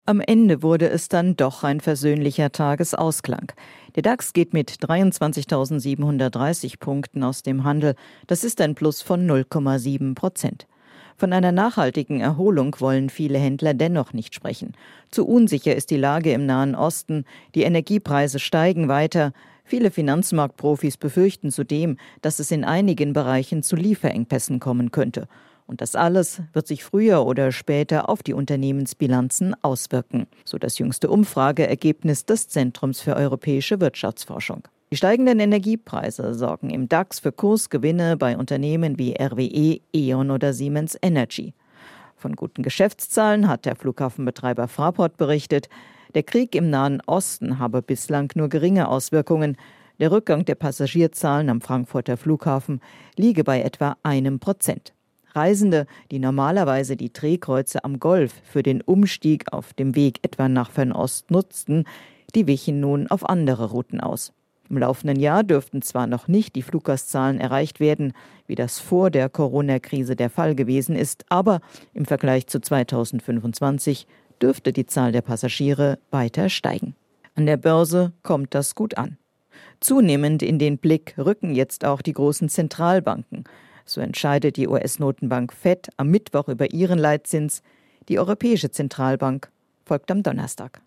Am Ende wurde es dann doch ein versöhnlicher Tagesausklang. Der DAX geht mit 23.730 Punkten aus dem Handel. Das ist ein Plus von 0,7%. Von einer nachhaltigen Erholung wollen viele Händler dennoch nicht sprechen. Zu unsicher ist die Lage im Nahen Osten. Die Energiepreise steigen weiter. Viele Finanzmarktprofis befürchten zudem, dass es in einigen Bereichen zu Lieferengpässen kommen könnte. Und das alles wird sich früher oder später auf die Unternehmensbilanzen auswirken, so das jüngste Umfrageergebnis des Zentrums für europäische Wirtschaftsforschung. Die steigenden Energiepreise sorgen im DAX für Kursgewinne bei Unternehmen wie RWE, E.ON oder Siemens Energy. Von guten Geschäftszahlen hat der Flughafenbetreiber Fraport berichtet. Der Krieg im Nahen Osten habe bislang nur geringe Auswirkungen. Der Rückgang der Passagierzahlen am Frankfurter Flughafen liege bei etwa 1%. Reisende, die normalerweise die Drehkreuze am Golf für den Umstieg auf dem Weg etwa nach Fernost nutzten, die wichen nun auf andere Routen aus. Im laufenden Jahr dürften zwar noch nicht die Fluggastzahlen erreicht werden, wie das vor der Corona-Krise der Fall gewesen ist, aber im Vergleich zu 2025 dürfte die Zahl der Passagiere weiter steigen. An der Börse kommt das gut an. Zunehmend in den Blick rücken jetzt auch die großen Zentralbanken. So entscheidet die US-Notenbank Fed am Mittwoch über ihren Leitzins. Die Europäische Zentralbank folgt am Donnerstag.